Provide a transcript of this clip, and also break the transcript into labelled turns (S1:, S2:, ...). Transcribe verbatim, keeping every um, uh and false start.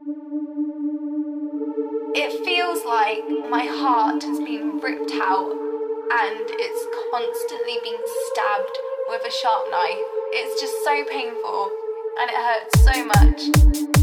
S1: It feels like my heart has been ripped out and it's constantly being stabbed with a sharp knife. It's just so painful and it hurts so much.